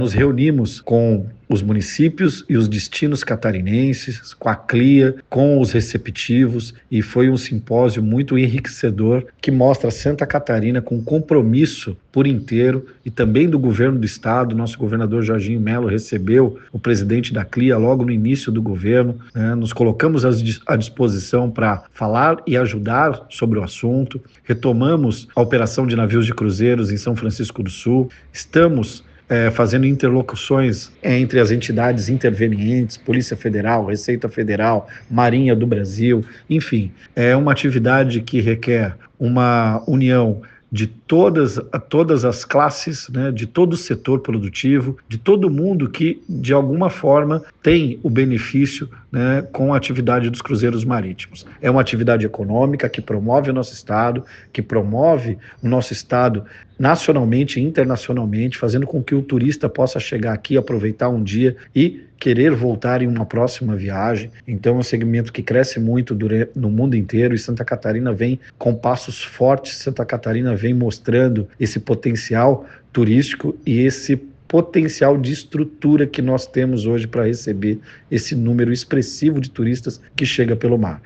Nos reunimos com os municípios e os destinos catarinenses, com a CLIA, com os receptivos, e foi um simpósio muito enriquecedor que mostra Santa Catarina com compromisso por inteiro e também do governo do estado. Nosso governador Jorginho Melo recebeu o presidente da CLIA logo no início do governo, né? Nos colocamos à disposição para falar e ajudar sobre o assunto. Retomamos a operação de navios de cruzeiros em São Francisco do Sul. Estamos fazendo interlocuções entre as entidades intervenientes, Polícia Federal, Receita Federal, Marinha do Brasil, enfim, é uma atividade que requer uma união de todas as classes, né, de todo o setor produtivo, de todo mundo que, de alguma forma, tem o benefício, né, com a atividade dos cruzeiros marítimos. É uma atividade econômica que promove o nosso estado, que promove o nosso estado nacionalmente e internacionalmente, fazendo com que o turista possa chegar aqui, aproveitar um dia e querer voltar em uma próxima viagem. Então é um segmento que cresce muito no mundo inteiro, e Santa Catarina vem com passos fortes. Santa Catarina vem mostrando esse potencial turístico e esse potencial de estrutura que nós temos hoje para receber esse número expressivo de turistas que chega pelo mar.